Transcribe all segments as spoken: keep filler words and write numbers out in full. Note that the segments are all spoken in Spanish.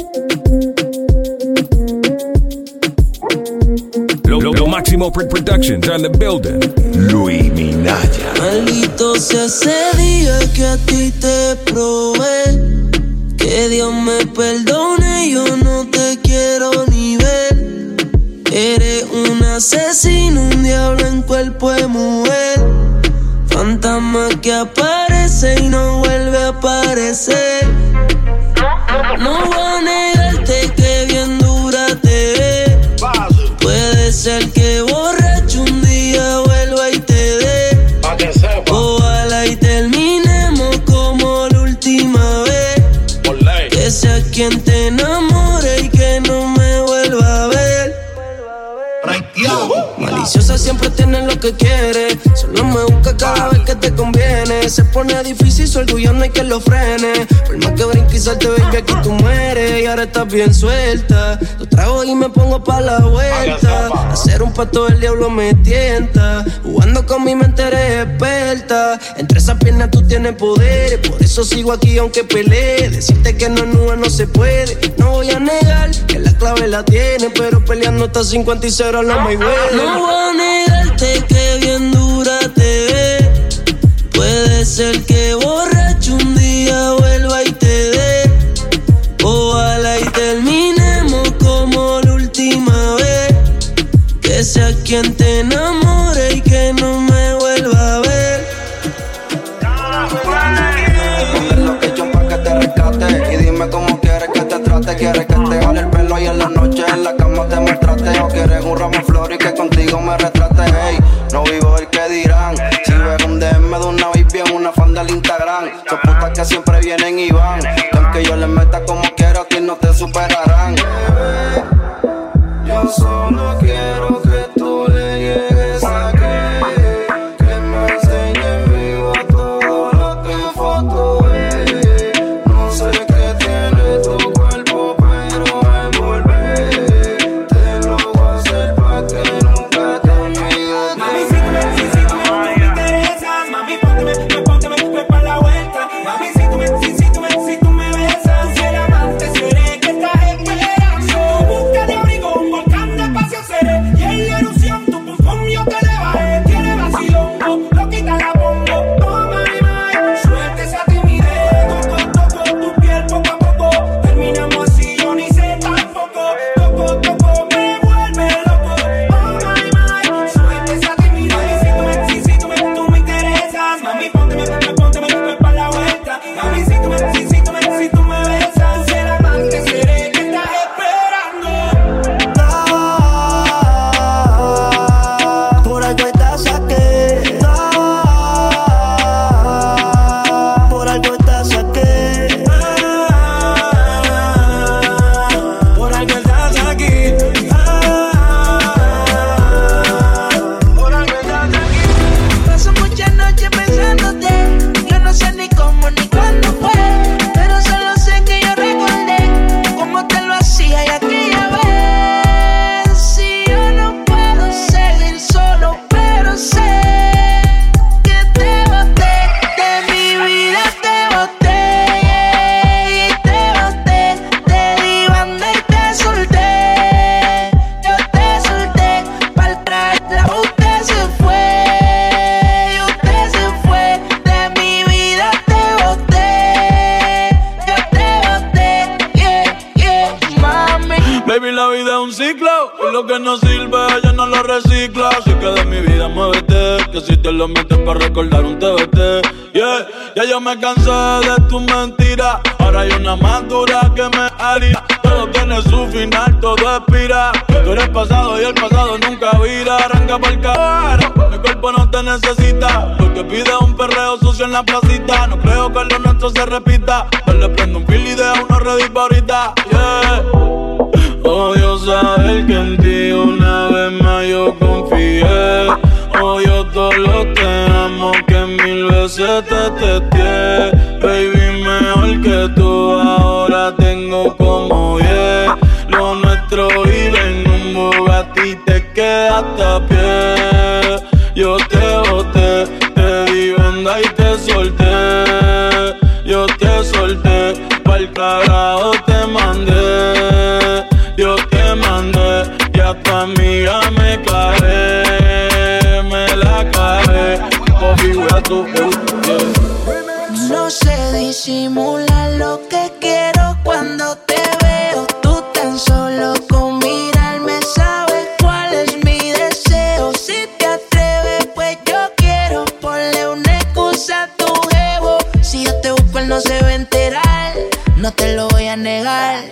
Lo, lo, lo Máximo Productions on the building. Luis Minaya. Maldito sea ese día que a ti te probé. Que Dios me perdone, yo no te quiero ni ver. Eres un asesino, un diablo en cuerpo de mujer. Fantasma que aparece y no vuelve a aparecer. No voy a negarte que bien dura te ves. Puede ser que borracho un día vuelva y te dé. Ojalá y terminemos como la última vez. Que sea quien te enamore y que no me vuelva a ver. Maliciosa siempre tiene lo que quiere. Solo me busca cada vez que te conviene. Se pone difícil, su orgullo no hay que lo frene. Por más que brinque y salte, baby, aquí tú mueres. Y ahora estás bien suelta. Lo trago y me pongo pa' la vuelta. Hacer un pacto del diablo me tienta. Jugando con mi mente eres experta. Entre esas piernas tú tienes poder. Por eso sigo aquí aunque pelee. Decirte que no es nube no se puede. No voy a negar que la clave la tiene. Pero peleando hasta cincuenta y cero no me huele. No voy a negarte que bien dura te ves. Puede ser que borracho un día vuelva y te dé. Ojalá y terminemos como la última vez. Que sea quien te enamore y que no me vuelva a ver. Ponte lo que yo pa' que te rescate. Y dime cómo quieres que te trate. ¿Quieres que te jale el pelo y en la noche en la cama te maltrate? ¿O quieres un ramo de flor y que contigo me retrate? Hey, no vivo el que dirán. Si ves un D M de una baby en una fan del Instagram. Son putas que siempre vienen y van. Y aunque yo les meta como quiero, a ti no te superarán. Bebé, yo solo quiero que tú le llegues a que, que me enseñe en vivo todo lo que en foto ves. No sé qué tiene tu cuerpo, pero envolver te lo voy a hacer pa' que nunca te olvides. Mami, si tú me, si, si tú me, tú me interesas. Mami, pónteme, me, pónteme, me pa' la vuelta. Mami, si tú me, si, si tú me, si tú me besas. Ser amante seré que estás esperando. Busca de abrigo, un volcán de espacio seré. Y en la erupción tu pum pum yo te le bajé. Tiene vacilón, lo quita la bombo. Oh, my, my, suerte esa timidez. Toco, toco tu piel poco a poco. Terminamos así, yo ni sé tampoco. Toco, toco, me vuelve loco. Oh, my, my, suerte esa timidez. Si tú me, si, si tú me, tú me interesas. Mami, pónteme, me, pónteme, me pa' la vuelta. Mami, si tú me, si, si tú me, si tú me besas. Ser amante seré que estás esperando. Por algo estás aquí. Por algo estás aquí. Por algo estás aquí. Por algo estás aquí. Paso muchas noches pensándote. Yo no sé ni cómo ni cuándo fue. Pero solo sé que yo recordé cómo te lo hacía y aquella vez. Si yo no puedo seguir solo, pero sé que te boté. De mi vida te boté. Y te boté. Te di banda y te solté. Yo te solté. Pa'l la usted se fue. Y usted se fue. De mi vida te boté. Yo te boté. Yeah, yeah, mami. Baby, la vida es un ciclo y lo que no sirve ella no lo recicla. Así que de mi vida muévete, que si te lo metes para recordar un T B T. Yeah, ya yo me cansé de tu mentira. Ahora hay una más dura que me haría. Todo tiene su final, todo expira. Tú eres pasado y el pasado nunca vira. Arranca pa'l carajo, mi cuerpo no te necesita. Porque pide un perreo sucio en la placita. No creo que lo nuestro se repita. Yo le prendo un fil y deja uno ready pa' ahorita. Yeah. Odio saber que en ti una vez más yo confié. Odio todo lo te amo que mil veces te testé. Baby, mejor que tú ahora tengo como diez. Lo nuestro vive en un Bugatti, te quedaste a pie. Yo te boté, te di banda y te solté. Yo te solté, pa'l carajo te mandé. tú, yeah. No sé disimular lo que quiero cuando te veo. Tú tan solo con mirarme sabes cuál es mi deseo. Si te atreves, pues yo quiero ponle una excusa a tu jevo. Si yo te busco, él no se va a enterar. No te lo voy a negar.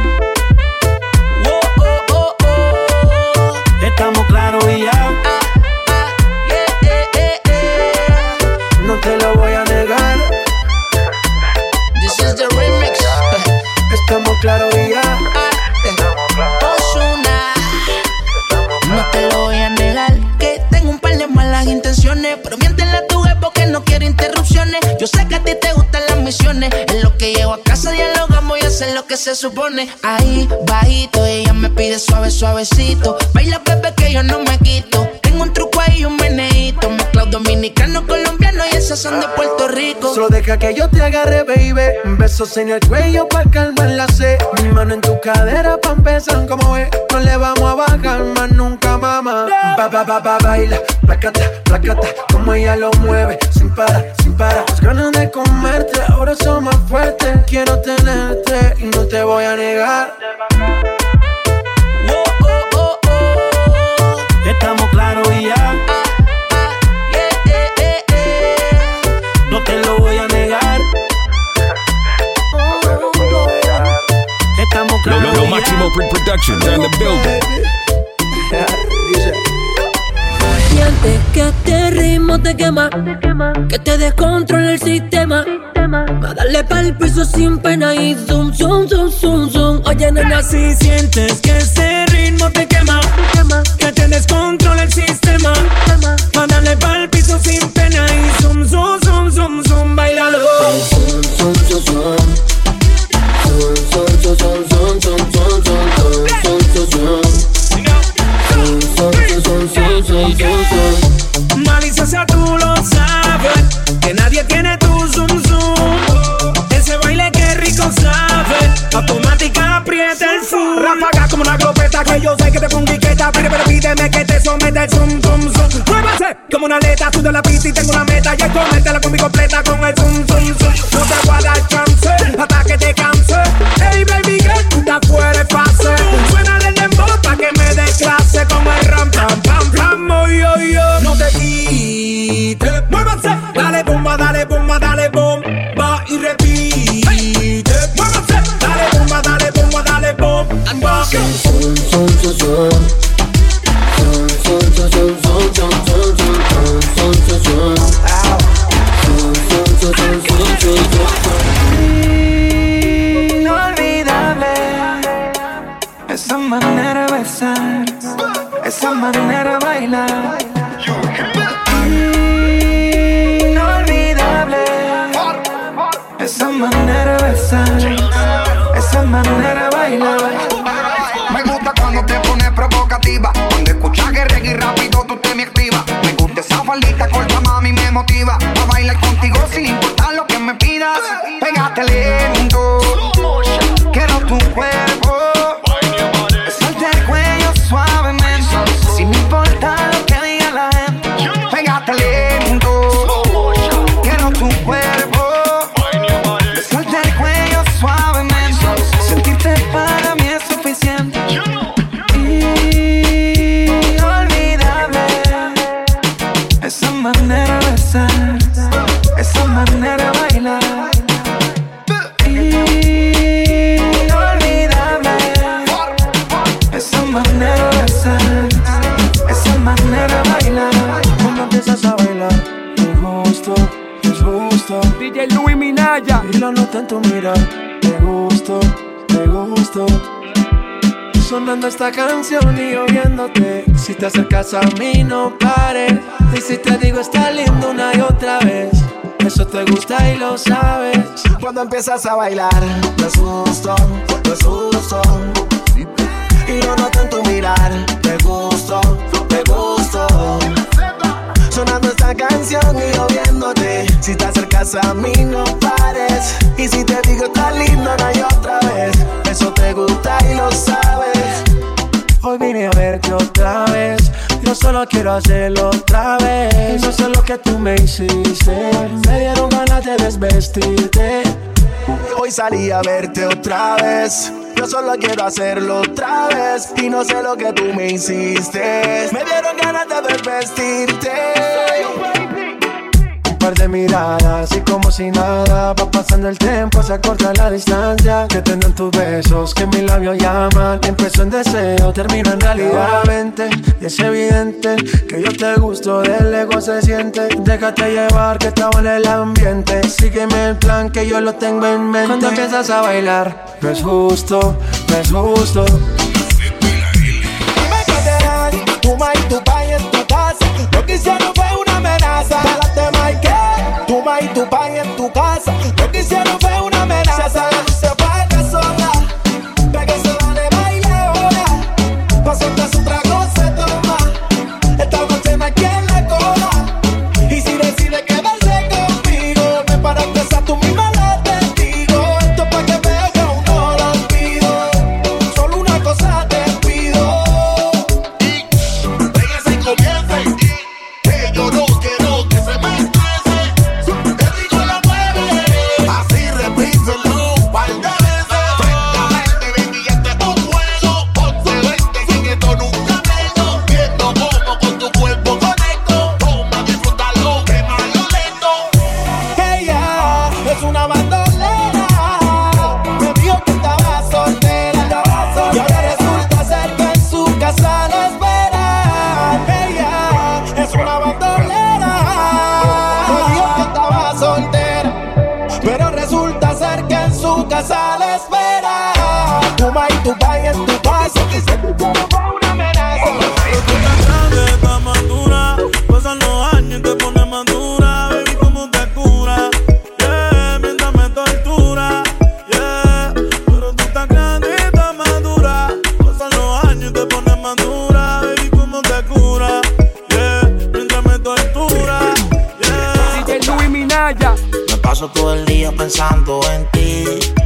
Oh, oh, oh, oh. Estamos claros y ya. Ah, ah, yeah, yeah, yeah, yeah. No te lo voy a negar. This is the remix. Estamos claros y ya. Ozuna. No te lo voy a negar. Que tengo un par de malas intenciones, pero miéntele a tu jefe que no quiere interrupciones. Yo sé que a ti te gustan las misiones. En lo que llego a casa dialogamos y hacer lo que se supone. Ahí, bajito, ella me pide suave, suavecito. Baila, bebé, que yo no me quito. Tengo un truco ahí, un meneíto. Mezclado dominicano, colombiano y esas son de Puerto Rico. Solo deja que yo te agarre, baby. Besos en el cuello pa' calmar la sed. Mi mano en tu cadera pa' empezar como es. No le vamos a bajar más nunca, mamá. Ba, ba, ba, ba, baila, placata, placata. Como ella lo mueve, sin parar, sin parar. Las ganas de comerte, ahora son más fuertes. Quiero tenerte y no te voy a negar. Oh, oh, oh, oh. Estamos claros y ya. Ah, ah, yeah, yeah, yeah, yeah. No te lo voy a negar. Estamos Lo, claros lo, lo y ya. Máximo Productions on the building. Sientes que este ritmo te quema, que te descontrola el sistema. Va a darle pa'l piso sin pena y zoom, zoom, zoom, zoom, zoom. Oye, nena, si sientes que ese ritmo te quema, que te descontrola el sistema. Va a darle pa'l piso sin pena y zoom, zoom, zoom, zoom, zoom. Bailalo. Zoom, zoom, zoom, zoom. Zoom, zoom, zoom, zoom, zoom, zoom, zoom, zoom, zoom, zoom. Malicia, tú lo sabes, que nadie tiene tu zoom zoom. Ese baile que rico sabe, automática aprieta el zoom. Ráfaga como una glopeta, que yo sé que te pongo quieta. Pero, pero pídeme que te someta el zoom, zoom, zoom. Muévase como una aleta, tú de la pista y tengo una meta. Y es cométela con mi completa con el zoom, zoom, zoom. No te voy a dar chance, hasta que te canse. Hey baby girl, tú te fuera fácil. Suena del dembow pa' que me des clase con el ram, pam, pam, pam, oh, yo, yo. No te quites, muévase. Dale bomba, dale bomba, dale bomba y repite. Muévase, dale bomba, dale bomba, dale bomba. Zoom, zoom, zoom, zoom, zoom. Zoom, zoom, zoom, zoom, zoom, zoom, zoom, zoom, zoom, zoom, zoom. Zoom, zoom, zoom, zoom, zoom, zoom, zoom. Inolvidable esa manera de besar, esa manera de bailar. Inolvidable esa manera de besar, esa manera de bailar. Me gusta cuando te pones provocativa, cuando escuchas que reggae y rápido tú te me activas. Me gusta esa faldita corta, mami, me motiva a bailar contigo sin importar lo que me pidas. Pégate lento, quiero tu cuerpo. Suelta el cuello suavemente, sin importar lo que diga la gente. Pégate lento, quiero tu cuerpo. Suelta el cuello suavemente, sentirte para mí es suficiente. Inolvidable esa manera de besar, esa manera de bailar. Inolvidable esa manera de besar, esa manera de bailar. Cuando empiezas a bailar, es justo, es justo. D J Louis Minaya. Y lo noto en tu mirar, te gusto, te gusto. Sonando esta canción y oyéndote. Si te acercas a mí no pares. Y si te digo está lindo una y otra vez, eso te gusta y lo sabes. Cuando empiezas a bailar, te asusto, te asusto. Y lo noto en tu mirar, te gusto, te gusto. Sonando esta canción y oyéndote. Si te acercas a mí no pares. Y si te digo está lindo una y otra vez, eso te gusta y lo sabes. Hoy vine a verte otra vez Yo solo quiero hacerlo otra vez. No sé lo que tú me hiciste. Me dieron ganas de desvestirte. Hoy salí a verte otra vez. Yo solo quiero hacerlo otra vez. Y no sé lo que tú me hiciste. Me dieron ganas de desvestirte. Un par de miradas y como si nada va pasando el tiempo, se acorta la distancia. Que tengan tus besos, que mis labios llaman. Empezó en deseo, termina en realidad. Vente, y es evidente que yo te gusto, del ego se siente. Déjate llevar que estaba en el ambiente. Sígueme el plan que yo lo tengo en mente. Cuando empiezas a bailar, no es justo, no es justo. Dime que te das, tu ma y tu pa en tu casa. Lo que hicieron fue una amenaza. Pálate, Mike, tu ma y tu pa en tu casa. Lo que hicieron fue una amenaza. Se fue de sola, que se va de baile ahora. Pasó que su trago se toma. Esta noche no hay quien le cola. Y si decide quedarse conmigo, me para que sea tú misma la testigo. Esto pa' que vea que aún no lo olvido. Solo una cosa te pido. Pégase y comience. Que yo no quiero que se me estrese. Te digo la mueve. Así repíselo un par de veces. Francamente, baby, este es un juego. once veinte y en esto nunca menos. Viendo cómo con tu cuerpo conecto. Toma, disfrútalo, quémalo lento. Ella es una bandolera. Me dijo que estaba soltera. Y ahora resulta ser que en su casa la esperan. Ella es una bandolera. Me dijo que estaba soltera. Pero resulta ser que en su casa la espera. Tu ma y tu pa en tu casa. Fue una amenaza. Grande, está madura. Pasan los años y te pones madura. Baby, ¿cómo te cura? Yeah, mientras me tortura. Yeah, pero tú estás grande y estás madura. Pasan los años y te pones madura. Baby, ¿cómo te cura? Yeah, mientras me tortura. Yeah. D J Luis Minaya. Me paso todo el día pensando en ti.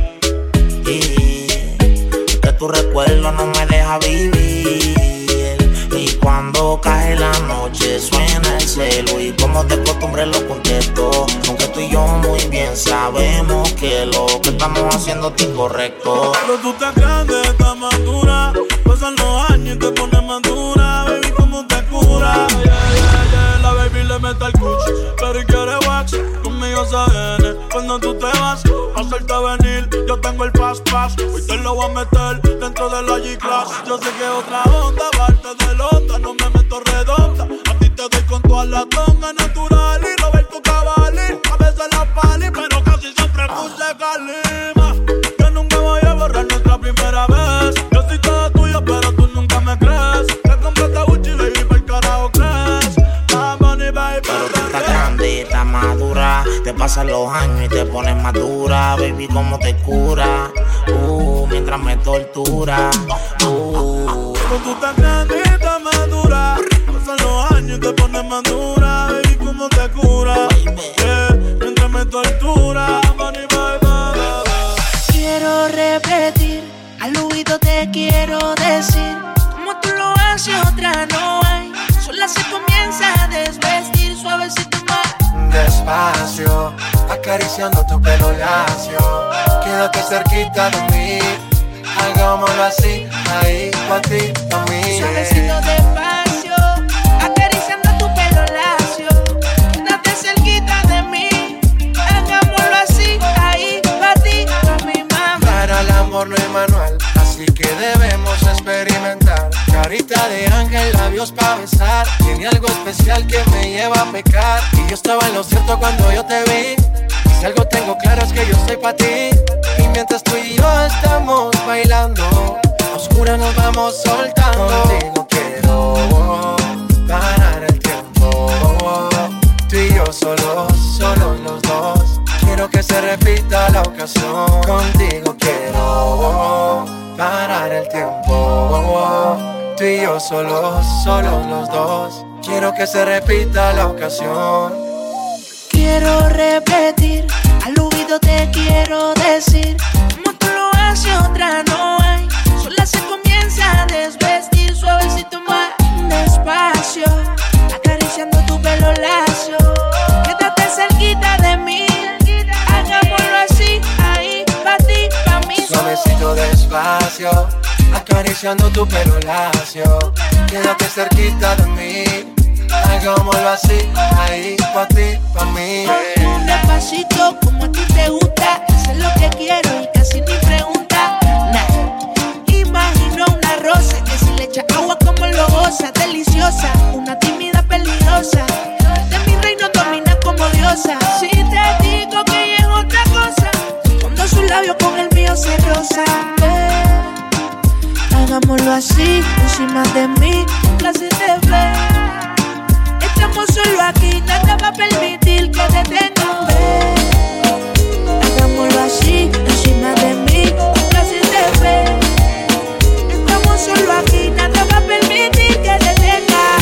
Y que tu recuerdo no me deja vivir. Y cuando cae la noche suena el celo. Y como de costumbre lo contesto. Aunque tú y yo muy bien sabemos que lo que estamos haciendo es incorrecto. Pero tú estás grande, estás madura. Pasan los años y te pones madura. Baby, ¿cómo te cura? Yeah, yeah, yeah. La baby le mete el cuch, pero y quiere wax. Conmigo se viene cuando tú te vas. Pa' hacerte venir, yo tengo el fast pass. Hoy te lo voy a meter dentro de la G-Class. Yo sé que otra onda, parte de londa. No me meto redonda. A ti te doy con toda la tonga natural. Y Roberto Cavalli, a veces la pali, pero casi siempre puse calima. Yo nunca voy a borrar nuestra primera vez. Yo soy todo tuyo, pero tú nunca me crees. Te compraste Gucci, baby, por carajo crees. My money, baby, pero tú estás grande, estás madura. Te pasan los años y te pones madura. Baby, ¿cómo te cura? Uh, mientras me tortura. Uh. Pero tú estás grande y estás madura. Pasan los años y te pones madura. Baby, ¿cómo te cura? Yeah, mientras me tortura. Money, baby. Quiero repetir, al oído te quiero decir. Como tú lo haces, otra no hay. Sola se comienza a desvestir, suavecito más. Despacio, acariciando tu pelo lacio. Quédate cerquita de mí. Hagámoslo así, ahí, pa' ti, pa' mí. Suavecito despacio, acariciando tu pelo lacio. Quédate cerquita de mí. Hagámoslo así, ahí, pa' ti, pa' mi mamá. Para el amor no hay manual, así que debemos experimentar. Carita de ángel, labios pa' besar. Tiene algo especial que me lleva a pecar. Y yo estaba en lo cierto cuando yo te vi. Y si algo tengo claro es que yo soy pa' ti. Y mientras tú y yo estamos bailando, a oscuras nos vamos soltando. Contigo quiero parar el tiempo. Tú y yo solos, solos los dos. Quiero que se repita la ocasión. Contigo quiero parar el tiempo. Tú y yo solos, solos los dos. Quiero que se repita la ocasión. Quiero repetir, al oído te quiero decir. Como tú lo haces, otra no hay. Sola se comienza a desvestir, suavecito más despacio. despacio, acariciando tu pelo lacio. Quédate cerquita de mí, hagámoslo así, ahí, pa' ti, pa' mí. Un despacito, como a ti te gusta, eso es lo que quiero y casi ni pregunta. Nah, imagino una rosa que si le echa agua como lo goza, deliciosa, una tímida peligrosa. De mi reino domina como diosa. Si te digo que ella es otra cosa, cuando sus labios con el mío se rozan, hagámoslo así, encima de mí, un clase de fe. Estamos solo aquí, nada va a permitir que te tengan fe. Hagámoslo así, encima de mí, un clase de fe. Estamos solo aquí, nada va a permitir que te tengan.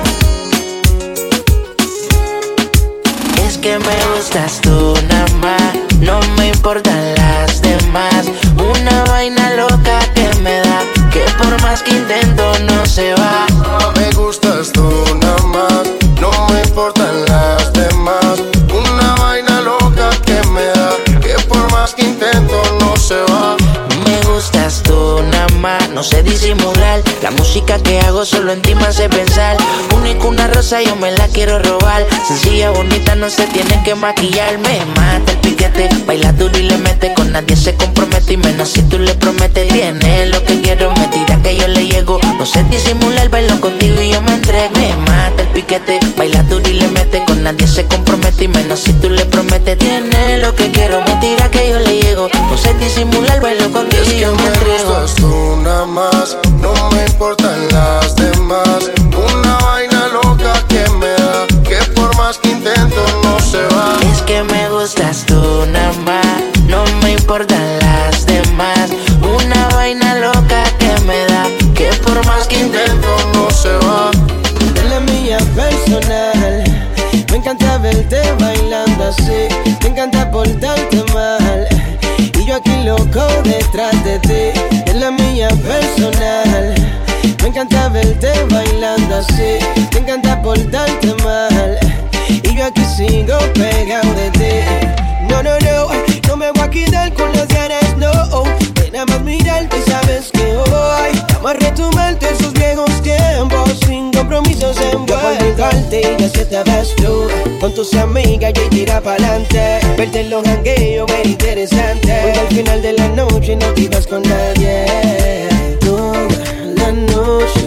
Es que me gustas tú nada más, no me importan las demás. Una vaina loca que me da, que por más que intento no se va. Me gustas tú nada más, no me importan las demás. Una vaina loca que me da, que por más que intento no se va. Me gustas tú nada más, no sé disimular. La música que hago solo en ti me hace pensar. Única una rosa, yo me la quiero robar. Sencilla, bonita, no se tiene que maquillar. Me mata el piquete, baila duro y le mete. Con nadie se compromete y menos si tú le prometes. Tiene lo que quiero, me tira que yo le llego. No sé disimular, bailo contigo y yo me entrego. Me mata el piquete, baila duro y le mete. Con nadie se compromete y menos si tú le prometes. Tiene lo que quiero, me tira que yo le llego. No sé disimular, bailo contigo y yo me entrego. Me gustas tú nada más, no me importan las demás. Una vaina loca que me da, que por más que intento no se va. Es que me gustas tú nada más, no me importan las demás. Una vaina loca que me da, que por más que intento no se va. Es la mía personal, me encanta verte bailando así. Me encanta portarte mal, y yo aquí loco detrás de ti. Es la mía personal, me encanta verte bailando así. Me encanta portarte mal, y yo aquí sigo pegado de ti. No, no, no, no me voy a quitar con las ganas, no. De nada más mirarte sabes que hoy vamos a retomar esos viejos tiempos sin compromisos envueltos. Yo por olvidarte ya se te vas tú con tus amigas y tira pa'lante. Verte en los jangueos es interesante, porque al final de la noche no te ibas con nadie. Toda la noche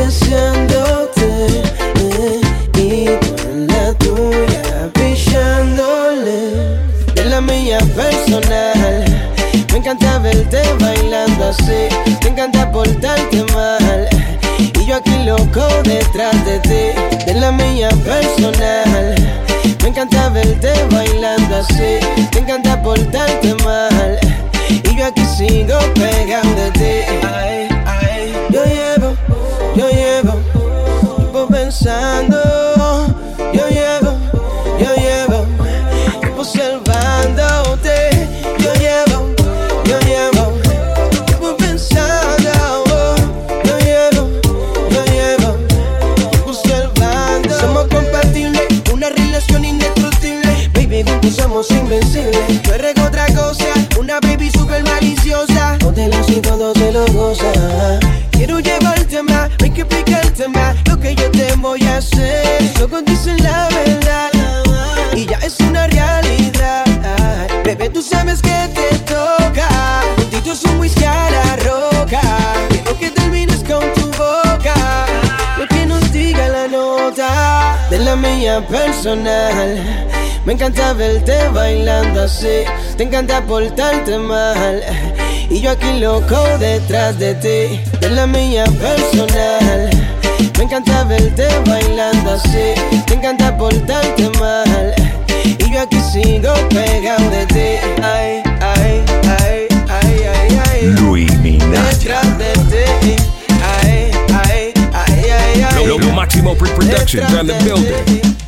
deseándote, eh, y tú en la tuya pichándole. De la mía personal, me encanta verte bailando así. Me encanta portarte mal, y yo aquí loco detrás de ti. De la mía personal, me encanta verte bailando así. Me encanta portarte mal, y yo aquí sigo pegado de ti. Ay, ay. Yo llevo, yo llevo tiempo pensando. Yo llevo, yo llevo tiempo observándote. Yo llevo, yo llevo tiempo pensando. Yo llevo, yo llevo tiempo observando. Somos compatibles, una relación indestructible. Baby, juntos somos invencibles. Yo errego otra cosa, una baby super maliciosa. No te lo y todo te lo goza. Quiero llevarte más, hay que explicarte más lo que yo te voy a hacer. Solo dicen la verdad y ya es una realidad. Bebé, tú sabes que te toca. Juntito es un whisky a la roca. Quiero que termines con tu boca, lo que nos diga la nota. De la mía personal, me encanta verte bailando así. Te encanta portarte mal, y yo aquí loco detrás de ti. De la mía personal, me encanta verte bailando así. Te encanta portarte mal, y yo aquí sigo pegado de ti. Ay, ay, ay, ay, ay, ay. Luis Minaya. Detrás de ti. Ay, ay, ay, ay, ay. Lo, lo, lo Máximo Productions on the building.